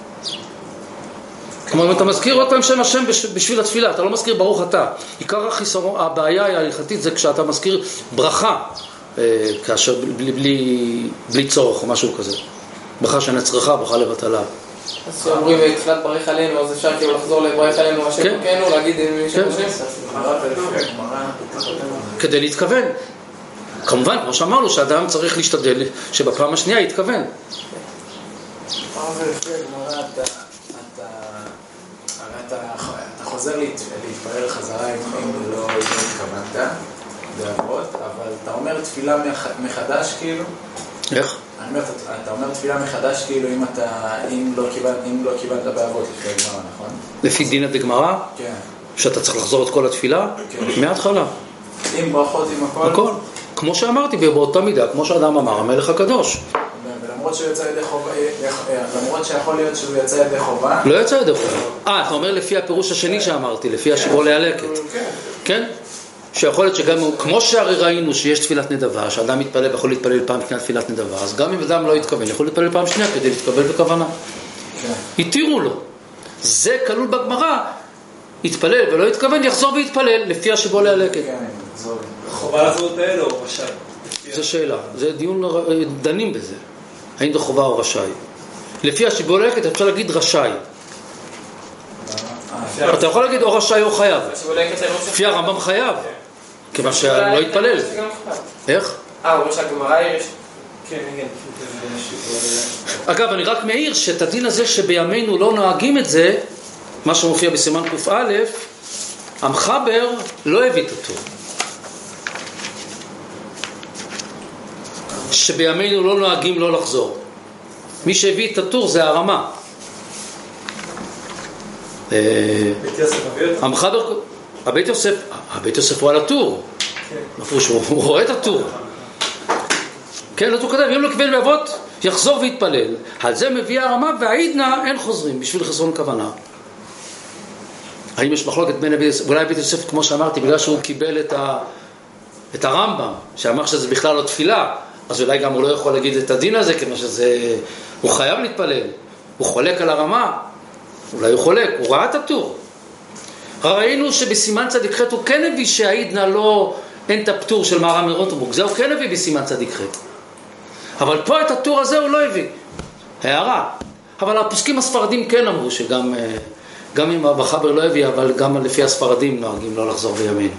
כלומר, אם אתה מזכיר עוד פעם שם השם בשביל התפילה, אתה לא מזכיר ברוך אתה. עיקר החיסרון, הבעיה ההלכתית זה כשאתה מזכיר ברכה, כאשר בלי, בלי, בלי צורך או משהו כזה. ברכה שנצרכה, ברכה לבטלה. אז אומרים תפילת ברך עלינו, אז אפשר כאילו לחזור לברך עלינו השם אלוקינו, להגיד שם השם? כדי להתכוון. כמובן, כמו שאמרנו, שאדם צריך להשתדל שבפעם השנייה יתכוון. הרי אתה חוזר להתפלל חזרה אם לא התכוונת באבות, אבל אתה אומר תפילה מחדש כאילו? איך? אני אומר, אתה אומר תפילה מחדש כאילו אם אתה, אם לא קיבלת, אם לא קיבלת באבות לפי הגמרא, נכון? לפי דין הדגמרא? כן. שאתה צריך לחזור את כל התפילה? כן. מההתחלה. עם ברכות, עם הכל? הכל. כמו שאמרתי, באותה מידה, כמו שאדם אמר, המלך הקדוש. ולמרות שהוא יצא ידי חובה, למרות שיכול להיות שהוא יצא ידי חובה? לא יצא ידי חובה. אה, אתה אומר לפי הפירוש השני שאמרתי, לפי השיעור להלקט. כן? שיכול להיות שגם, כמו שהרי ראינו שיש תפילת נדבה, שאדם מתפלל ויכול להתפלל פעם שנייה תפילת נדבה, אז גם אם אדם לא יתכוון, יכול להתפלל פעם שנייה כדי להתקבל בכוונה. התירו לו. זה כלול בגמרא, יתפלל ולא יתכוון, יחזור ויתפלל, לפי השיעור להלקט. חובה לחזור באלו או רשאי? זו שאלה, זה דיון, דנים בזה. האם זה חובה או רשאי? לפי השיעור להלקט אפשר להגיד רשאי. אתה יכול להגיד או רשאי או חייב. לפי הרמב"ם חייב, כיוון שלא יתפלל. איך? אה, הוא אומר שהגמרא יש... כן, כן. אגב, אני רק מעיר שאת הדין הזה שבימינו לא נוהגים את זה, מה שמופיע בסימן ק"א, המחבר לא הביא את הטור. שבימינו לא נוהגים לא לחזור. מי שהביא את הטור זה הרמה. המחבר, הבית יוסף, הבית יוסף הוא על הטור. הוא רואה את הטור. כן, הוא כתב, אם לא קיבל באבות, יחזור ויתפלל. על זה מביא הרמה, והעידנה אין חוזרים, בשביל חסרון כוונה. האם יש מחלוקת בין הבית יוסף, ואולי הבית יוסף, כמו שאמרתי, בגלל שהוא קיבל את, ה, את הרמב"ם, שאמר שזה בכלל לא תפילה, אז אולי גם הוא לא יכול להגיד את הדין הזה, כמו שזה, הוא חייב להתפלל. הוא חולק על הרמה, אולי הוא חולק, הוא ראה את הטור. ראינו שבסימן צדיק ח' הוא כן הביא שהעידנה לא, אין את הפטור של מהר"ם מרוטנבורג, זה הוא כן הביא בסימן צדיק ח'. אבל פה את הטור הזה הוא לא הביא. הערה. אבל הפוסקים הספרדים כן אמרו שגם, גם אם המחבר לא הביא, אבל גם לפי הספרדים נוהגים לא לחזור בימין.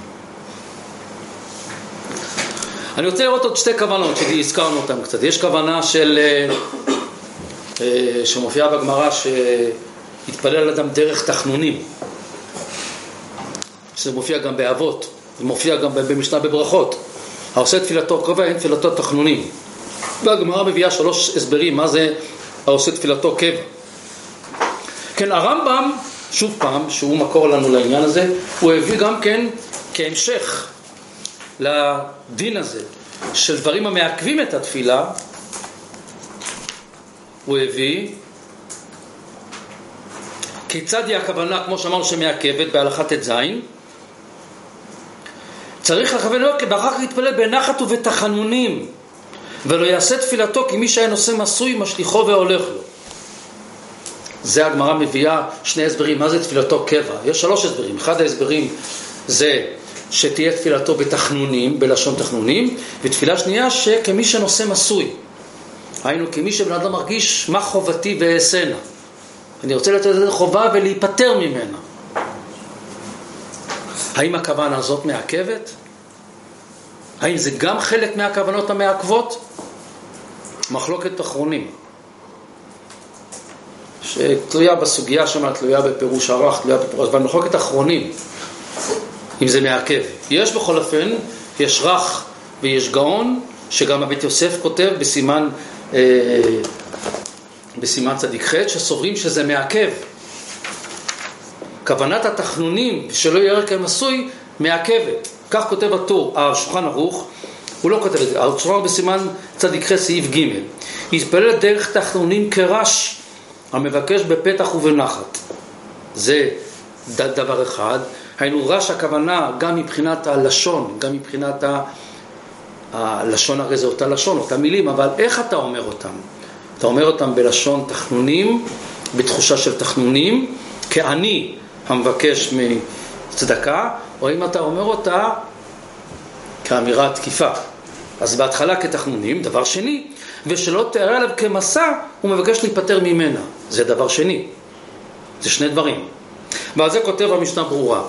אני רוצה לראות עוד שתי כוונות שהזכרנו אותן קצת. יש כוונה של שמופיעה בגמרא שהתפלל אדם דרך תחנונים. זה מופיע גם באבות, זה מופיע גם במשנה בברכות. העושה תפילתו קבע, אין תפילתו תחנונים. והגמרא מביאה שלוש הסברים, מה זה העושה תפילתו קבע. כן, הרמב"ם, שוב פעם, שהוא מקור לנו לעניין הזה, הוא הביא גם כן כהמשך לדין הזה של דברים המעכבים את התפילה, הוא הביא כיצד היא הכוונה, כמו שאמרנו, שמעכבת בהלכת את זין. צריך לכוון לו כבחר להתפלל בנחת ובתחנונים, ולא יעשה תפילתו כי מי שהיה נושא מסוי משליחו והולך לו. זה הגמרא מביאה שני הסברים, מה זה תפילתו קבע? יש שלוש הסברים. אחד ההסברים זה שתהיה תפילתו בתחנונים, בלשון תחנונים, ותפילה שנייה שכמי שנושא מסוי, היינו כמי שבן אדם מרגיש מה חובתי ואעשנה, אני רוצה לתת את חובה ולהיפטר ממנה. האם הכוונה הזאת מעכבת? האם זה גם חלק מהכוונות המעכבות? מחלוקת אחרונים שתלויה בסוגיה שמה, תלויה בפירוש ערך, תלויה בפירוש, אבל מחלוקת אחרונים אם זה מעכב. יש בכל אופן, יש רך ויש גאון, שגם הבית יוסף כותב בסימן אה, בסימן צדיק ח' שסוברים שזה מעכב. כוונת התחנונים שלא יראה כמסוי מעכבת. כך כותב הטור, השולחן ערוך, הוא לא כותב את זה, השולחן ערוך בסימן צדיק ח' סעיף ג' יתפלל דרך תחנונים כרש המבקש בפתח ובנחת. זה דבר אחד. היינו רש הכוונה גם מבחינת הלשון, גם מבחינת ה... הלשון, הרי זה אותה לשון, אותה מילים, אבל איך אתה אומר אותם? אתה אומר אותם בלשון תחנונים, בתחושה של תחנונים, כעני המבקש מצדקה, או אם אתה אומר אותה כאמירה תקיפה. אז בהתחלה כתחנונים, דבר שני, ושלא תראה עליו כמסע, הוא מבקש להיפטר ממנה. זה דבר שני. זה שני דברים. ועל זה כותב המשנה ברורה.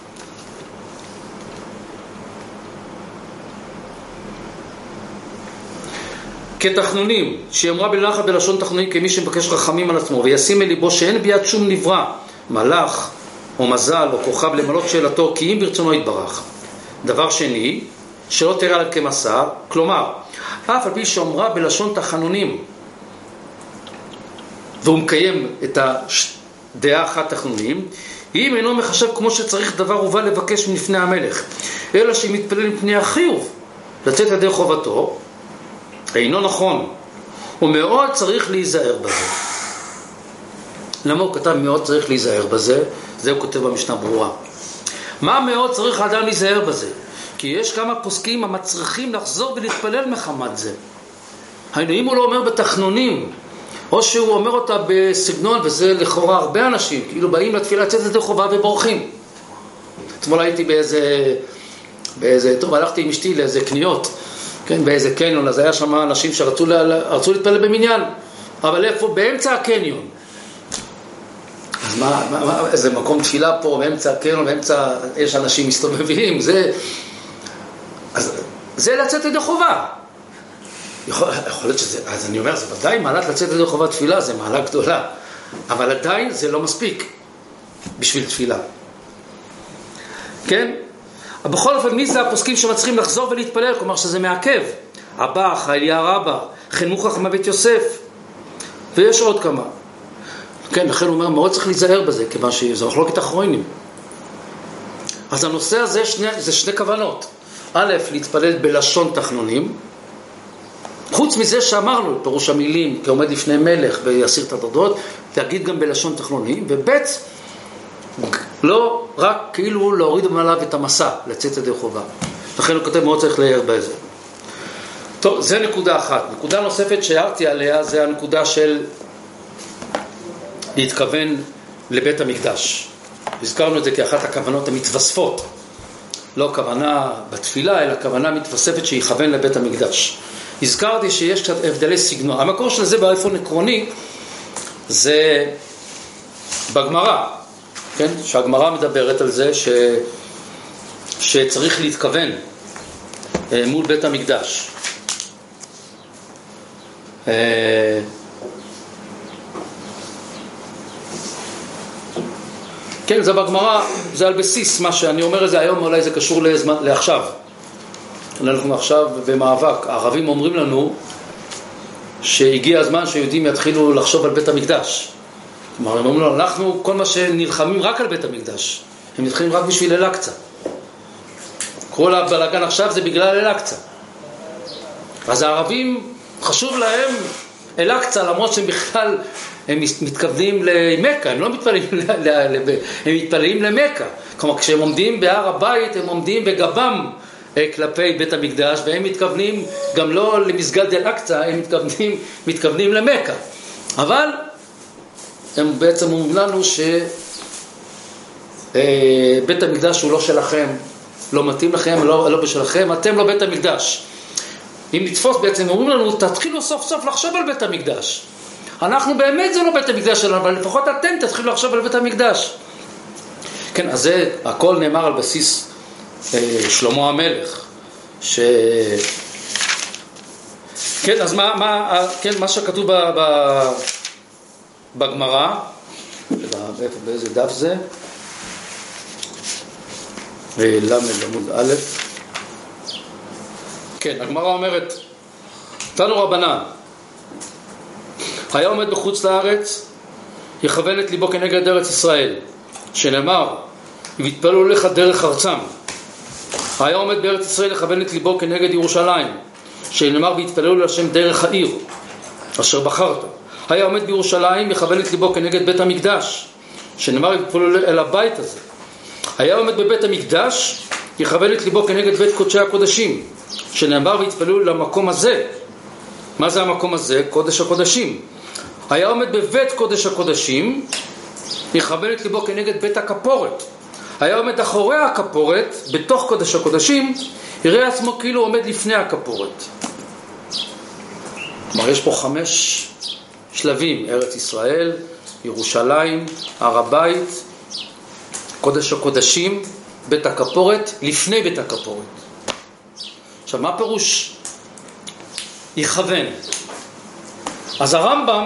כתחנונים, שהיא אמרה בלחת בלשון תחנונים כמי שמבקש רחמים על עצמו, וישים אל ליבו שאין ביד שום נברא, מלאך או מזל או כוכב למלות שאלתו, כי אם ברצונו יתברך. דבר שני, שלא תראה עליו כמסע, כלומר, אף על פי שאומרה בלשון תחנונים, והוא מקיים את הדעה אחת תחנונים, אם אינו מחשב כמו שצריך דבר הוא בא לבקש מלפני המלך, אלא שמתפלל מפני החיוב, לצאת ידי חובתו, אינו נכון. הוא מאוד צריך להיזהר בזה. למה הוא כתב מאוד צריך להיזהר בזה? זה הוא כותב במשנה ברורה. מה מאוד צריך האדם להיזהר בזה? כי יש כמה פוסקים המצריכים לחזור ולהתפלל מחמת זה. היינו, אם הוא לא אומר בתחנונים, או שהוא אומר אותה בסגנון, וזה לכאורה הרבה אנשים, כאילו באים לתפילה לצאת ידי חובה ובורחים. אתמול הייתי באיזה, באיזה, טוב, הלכתי עם אשתי לאיזה קניות, כן, באיזה קניון, אז היה שם אנשים שרצו רצו להתפלל במניין, אבל איפה? באמצע הקניון. אז מה, מה, מה, איזה מקום תפילה פה, באמצע הקניון, באמצע, יש אנשים מסתובבים, זה, אז זה לצאת ידי חובה. יכול, יכול להיות שזה, אז אני אומר, זה ודאי מעלת לצאת ידי חובה תפילה, זה מעלה גדולה, אבל עדיין זה לא מספיק בשביל תפילה. כן? בכל אופן, מי זה הפוסקים שמצריכים לחזור ולהתפלל? כלומר שזה מעכב. הבא, חיליה רבה, חינוך חכמה בית יוסף, ויש עוד כמה. כן, לכן הוא אומר, מאוד צריך להיזהר בזה, כיוון שזה מחלוקת אחרונים. אז הנושא הזה שני, זה שני כוונות. א', להתפלל בלשון תחנונים, חוץ מזה שאמרנו, פירוש המילים, כעומד לפני מלך ויסיר את הדרדות, להגיד גם בלשון תחנונים, וב' לא רק כאילו להוריד מעליו את המסע, לצאת ידי חובה. לכן הוא כותב מאוד צריך להעיר בזה. טוב, זה נקודה אחת. נקודה נוספת שהערתי עליה, זה הנקודה של להתכוון לבית המקדש. הזכרנו את זה כאחת הכוונות המתווספות. לא כוונה בתפילה, אלא כוונה מתווספת שיכוון לבית המקדש. הזכרתי שיש קצת הבדלי סגנון. המקור של זה באופן עקרוני, זה בגמרא. כן? שהגמרא מדברת על זה ש... שצריך להתכוון מול בית המקדש. כן, זה בגמרא, זה על בסיס מה שאני אומר את זה היום, אולי זה קשור לזמן, לעכשיו. אנחנו עכשיו במאבק. הערבים אומרים לנו שהגיע הזמן שיהודים יתחילו לחשוב על בית המקדש. כלומר, הם אומרים לנו, אנחנו כל מה שנלחמים רק על בית המקדש. הם נלחמים רק בשביל אל-אקצא. כל הבלגן עכשיו זה בגלל אל-אקצא. אז הערבים חשוב להם אל-אקצא, למרות שהם בכלל, הם מתכוונים למכה, הם לא מתפללים, הם מתפללים למכה. כלומר, כשהם עומדים בהר הבית, הם עומדים בגבם כלפי בית המקדש, והם מתכוונים גם לא למסגד אל-אקצא, הם מתכוונים, מתכוונים למכה. אבל הם בעצם אומרים לנו שבית המקדש הוא לא שלכם, לא מתאים לכם, לא, לא בשלכם, אתם לא בית המקדש. אם נתפוס בעצם, אומרים לנו, תתחילו סוף סוף לחשוב על בית המקדש. אנחנו באמת זה לא בית המקדש שלנו, אבל לפחות אתם תתחילו לחשוב על בית המקדש. כן, אז זה הכל נאמר על בסיס אה, שלמה המלך. ש... כן, אז מה, מה, כן, מה שכתוב ב, ב, בגמרא, באיזה דף זה? למד עמוד א'. כן, הגמרא אומרת, תנו רבנן, היה עומד בחוץ לארץ, יכוון את ליבו כנגד ארץ ישראל, שנאמר, והתפללו לך דרך ארצם. היה עומד בארץ ישראל, יכוון את ליבו כנגד ירושלים, שנאמר, והתפללו להשם דרך העיר, אשר בחרת. היה עומד בירושלים, יכוון את ליבו כנגד בית המקדש, שנאמר, והתפללו אל הבית הזה. היה עומד בבית המקדש, יכוון את ליבו כנגד בית קודשי הקודשים, שנאמר והתפללו למקום הזה. מה זה המקום הזה? קודש הקודשים. היה עומד בבית קודש הקודשים, יכוון את ליבו כנגד בית הכפורת. היה עומד אחורי הכפורת, בתוך קודש הקודשים, יראה עצמו כאילו עומד לפני הכפורת. כלומר, יש פה חמש שלבים, ארץ ישראל, ירושלים, הר הבית, קודש הקודשים, בית הכפורת, לפני בית הכפורת. עכשיו, מה פירוש יכוון? אז הרמב"ם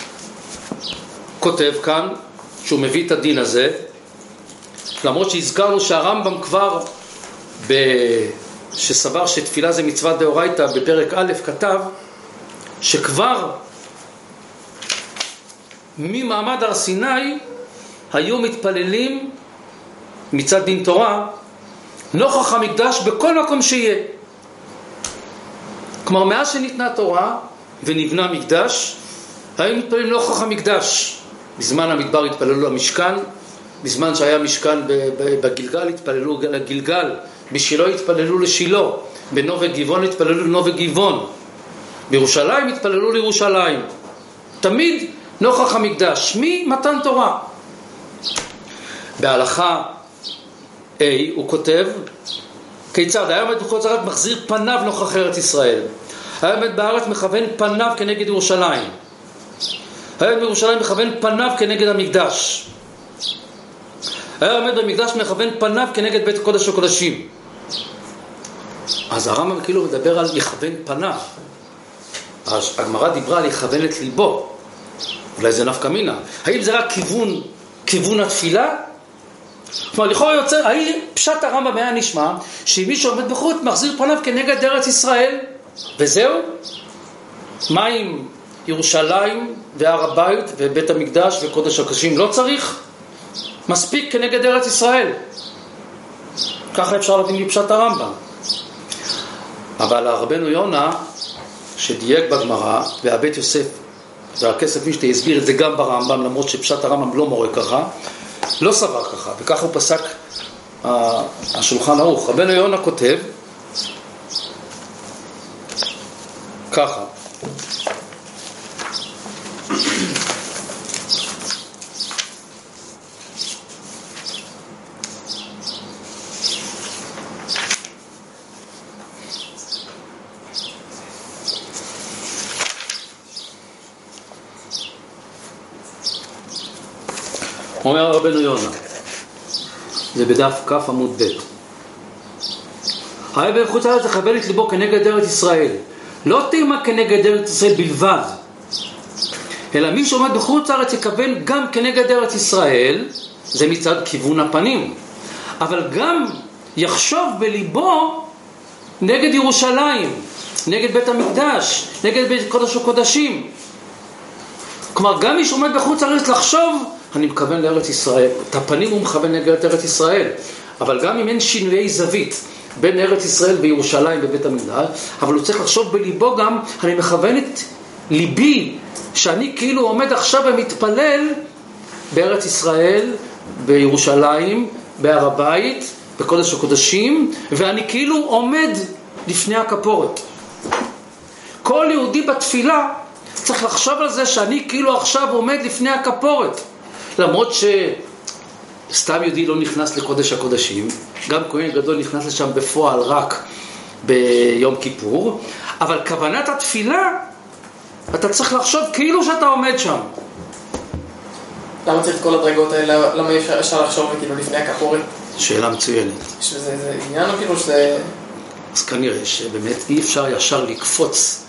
כותב כאן, שהוא מביא את הדין הזה, למרות שהזכרנו שהרמב"ם כבר, ב... שסבר שתפילה זה מצוות דאורייתא, בפרק א' כתב, שכבר ממעמד הר סיני היו מתפללים מצד דין תורה, נוכח המקדש בכל מקום שיהיה. כלומר, מאז שניתנה תורה ונבנה מקדש, היו מתפללים נוכח המקדש. בזמן המדבר התפללו למשכן, בזמן שהיה משכן בגלגל התפללו לגלגל, בשילה התפללו לשילה, בנובה גבעון התפללו לנובה גבעון, בירושלים התפללו לירושלים. תמיד נוכח המקדש, ממתן תורה. בהלכה A הוא כותב, כיצד? היה עומד בחוץ לארץ מחזיר פניו נוכח ארץ ישראל. היה עומד בארץ מכוון פניו כנגד ירושלים. היה עומד בירושלים מכוון פניו כנגד המקדש. היה עומד במקדש מכוון פניו כנגד בית קודש הקודשים. אז הרמב"ם כאילו מדבר על יכוון פניו. הגמרא דיברה על יכוון את ליבו. אולי זה נפקא מינה. האם זה רק כיוון, כיוון התפילה? כלומר, לכאורה יוצר, האם פשט הרמב"ם היה נשמע שמי שעומד בחוץ מחזיר פניו כנגד ארץ ישראל, וזהו? מה עם ירושלים והר הבית ובית המקדש וקודש הקודשים? לא צריך? מספיק כנגד ארץ ישראל. ככה אפשר להבין מפשט הרמב"ם. אבל הרבנו יונה שדייק בגמרא, והבית יוסף והכסף משתה הסביר את זה גם ברמב"ם, למרות שפשט הרמב"ם לא מורה ככה, לא סבר ככה, וככה הוא פסק השולחן ערוך. רבנו יונה כותב ככה, אומר רבנו יונה, זה בדף כף עמוד ב', היה בחוץ לארץ לכוון את ליבו כנגד ארץ ישראל, לא תימה כנגד ארץ ישראל בלבד, אלא מי שעומד בחוץ לארץ יכוון גם כנגד ארץ ישראל, זה מצד כיוון הפנים. אבל גם יחשוב בליבו נגד ירושלים, נגד בית המקדש, נגד בית קודש וקודשים. כלומר, גם מי שעומד בחוץ לארץ לחשוב, אני מכוון לארץ ישראל. את הפנים הוא מכוון נגד ארץ ישראל. אבל גם אם אין שינויי זווית בין ארץ ישראל וירושלים בבית המקדש, אבל הוא צריך לחשוב בליבו גם, אני מכוון את ליבי, שאני כאילו עומד עכשיו ומתפלל בארץ ישראל, בירושלים, בהר הבית, בקודש הקודשים, ואני כאילו עומד לפני הכפורת. כל יהודי בתפילה צריך לחשוב על זה שאני כאילו עכשיו עומד לפני הכפורת. למרות שסתם יהודי לא נכנס לקודש הקודשים, גם כהן גדול נכנס לשם בפועל רק ביום כיפור, אבל כוונת התפילה, אתה צריך לחשוב כאילו שאתה עומד שם. למה צריך את כל הדרגות האלה? למה אפשר לחשוב כאילו לפני הכפורת? שאלה מצוינת. שזה זה עניין או כאילו שזה... אז כנראה שבאמת אי אפשר ישר לקפוץ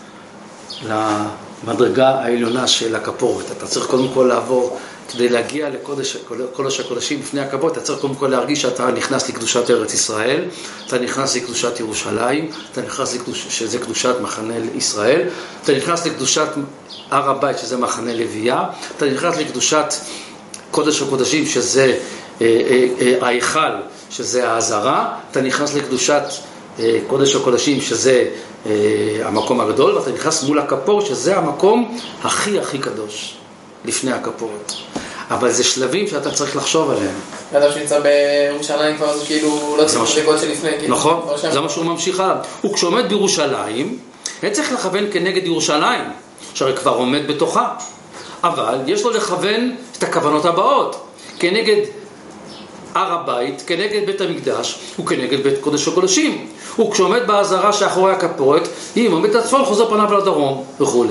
למדרגה העליונה של הכפורת. אתה צריך קודם כל לעבור, כדי להגיע לקודש, קודש הקודשים לפני הכפורת, אתה צריך קודם כל להרגיש שאתה נכנס לקדושת ארץ ישראל, אתה נכנס לקדושת ירושלים, אתה נכנס לקדוש, שזה קדושת מחנה ישראל, אתה נכנס לקדושת הר הבית, שזה מחנה לוויה, אתה נכנס לקדושת קודש הקודשים, שזה ההיכל, שזה העזרה, אתה נכנס לקדושת קודש הקודשים, שזה המקום הגדול, ואתה נכנס מול הכפור, שזה המקום הכי הכי קדוש לפני הכפורת. אבל זה שלבים שאתה צריך לחשוב עליהם. אדם שנמצא בירושלים כבר זה כאילו לא צריך לדקות שלפני. נכון, זה מה שהוא ממשיך עליו. וכשעומד בירושלים, אין צריך לכוון כנגד ירושלים, שהרי כבר עומד בתוכה. אבל יש לו לכוון את הכוונות הבאות, כנגד הר הבית, כנגד בית המקדש וכנגד בית קודש הקודשים. וכשעומד בעזרה שאחורי הכפורת, אם עומד לצפון חוזר פניו לדרום וכו'.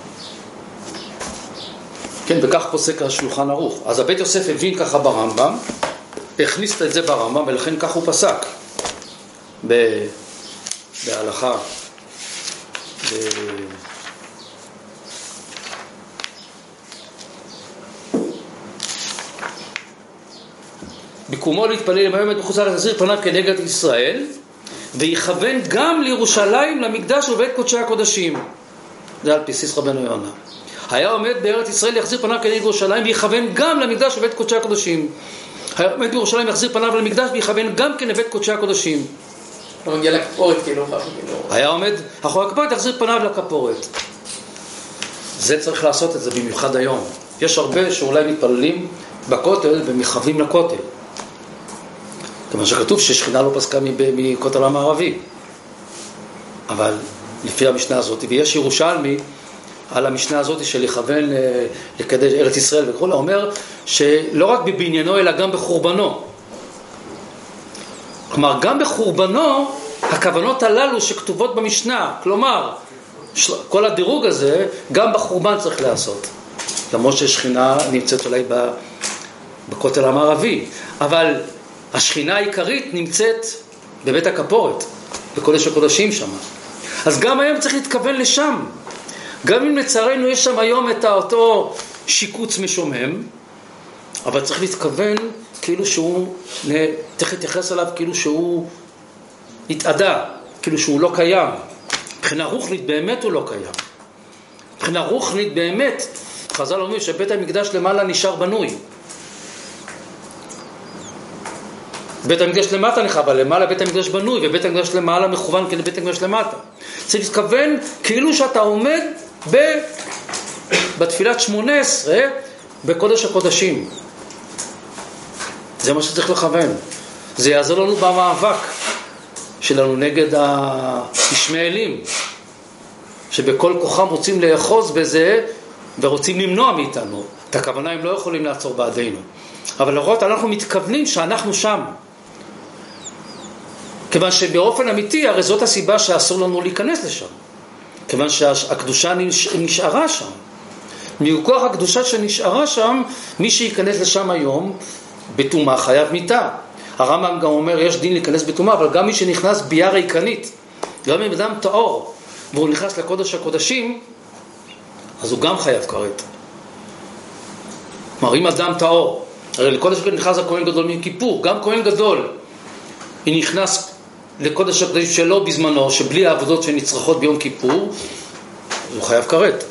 כן, וכך פוסק השולחן ערוך. אז הבית יוסף הבין ככה ברמב"ם, הכניס את זה ברמב"ם, ולכן כך הוא פסק ב... בהלכה ב... בקומו להתפלל אם העומד בחוץ לארץ יזיר פניו כנגד ישראל, ויכוון גם לירושלים, למקדש ובית קודשי הקודשים. זה על פי סיס רבנו יונה. היה עומד בארץ ישראל יחזיר פניו כנגד ירושלים, ויכוון גם למקדש ובית קודשי הקודשים. היה עומד בירושלים יחזיר פניו למקדש, ויכוון גם כן לבית קודשי הקודשים. לא מגיע לכפורת כאילו. היה עומד אחרי הכפורת יחזיר פניו לכפורת. זה צריך לעשות את זה במיוחד היום. יש הרבה שאולי מתפללים בכותל ומכוונים לכותל. כיוון שכתוב ששכינה לא פסקה מכותל המערבי. אבל לפי המשנה הזאת, ויש ירושלמי על המשנה הזאת של לכוון לקדש ארץ ישראל וכו', אומר שלא רק בבניינו אלא גם בחורבנו. כלומר, גם בחורבנו הכוונות הללו שכתובות במשנה, כלומר, כל הדירוג הזה גם בחורבן צריך לעשות. למרות ששכינה נמצאת אולי בכותל המערבי, אבל השכינה העיקרית נמצאת בבית הכפורת, בקודש הקודשים שם. אז גם היום צריך להתכוון לשם. גם אם לצערנו יש שם היום את אותו שיקוץ משומם, אבל צריך להתכוון כאילו שהוא, צריך להתייחס עליו כאילו שהוא התעדה, כאילו שהוא לא קיים. מבחינה רוחנית באמת הוא לא קיים. מבחינה רוחנית באמת, חז"ל אומרים שבית המקדש למעלה נשאר בנוי. בית המקדש למטה נחרב, אבל למעלה בית המקדש בנוי, ובית המקדש למעלה מכוון כבית המקדש למטה. צריך להתכוון כאילו שאתה עומד ב... בתפילת שמונה עשרה בקודש הקודשים. זה מה שצריך לכוון. זה יעזור לנו במאבק שלנו נגד הישמעאלים, שבכל כוחם רוצים לאחוז בזה ורוצים למנוע מאיתנו. את הכוונה הם לא יכולים לעצור בעדינו. אבל לראות אנחנו מתכוונים שאנחנו שם. כיוון שבאופן אמיתי, הרי זאת הסיבה שאסור לנו להיכנס לשם. כיוון שהקדושה נשארה שם. מכוח הקדושה שנשארה שם, מי שייכנס לשם היום, בטומאה חייב מיתה. הרמב"ם גם אומר, יש דין להיכנס בטומאה, אבל גם מי שנכנס ביאה ריקנית, גם אם אדם טהור, והוא נכנס לקודש הקודשים, אז הוא גם חייב כרת. כלומר, אם אדם טהור, הרי לקודש הקודש נכנס הכהן גדול מכיפור, גם כהן גדול, היא נכנס לקודש הקודש שלו בזמנו, שבלי העבודות שנצרכות ביום כיפור, הוא חייב כרת.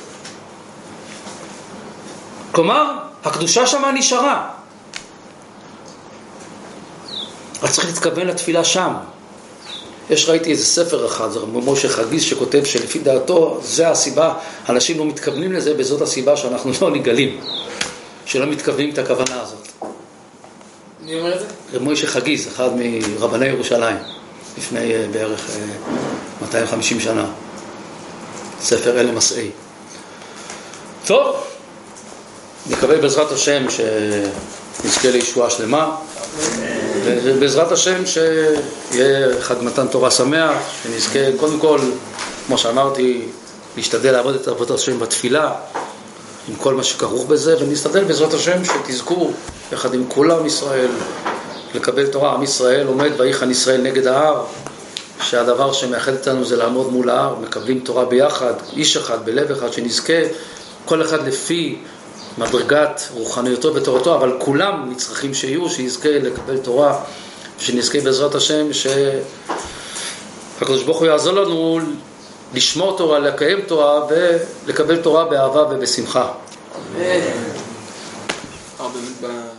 כלומר, הקדושה שמה נשארה. אז צריך להתכוון לתפילה שם. יש, ראיתי איזה ספר אחד, זה משה חגיס שכותב שלפי דעתו, זה הסיבה, אנשים לא מתכוונים לזה, וזאת הסיבה שאנחנו לא נגלים, שלא מתכוונים את הכוונה הזאת. מי אומר את זה? זה משה חגיס, אחד מרבני ירושלים, לפני בערך מאתיים וחמישים שנה. ספר אלה מסעי. טוב, נקווה בעזרת השם שנזכה לישועה שלמה, ובעזרת השם שיהיה חג מתן תורה שמח, שנזכה קודם כל, כמו שאמרתי, להשתדל לעבוד את עבודת השם בתפילה, עם כל מה שכרוך בזה, ונסתדל בעזרת השם שתזכו יחד עם כולם ישראל לקבל תורה. עם ישראל עומד ויחן ישראל נגד ההר, שהדבר שמאחד אותנו זה לעמוד מול ההר, מקבלים תורה ביחד, איש אחד, בלב אחד, שנזכה כל אחד לפי מדרגת רוחניותו ותורתו, אבל כולם נצרכים שיהיו, שיזכה לקבל תורה, ושנזכה בעזרת השם שהקדוש ברוך הוא יעזור לנו לשמור תורה, לקיים תורה ולקבל תורה באהבה ובשמחה. אמן.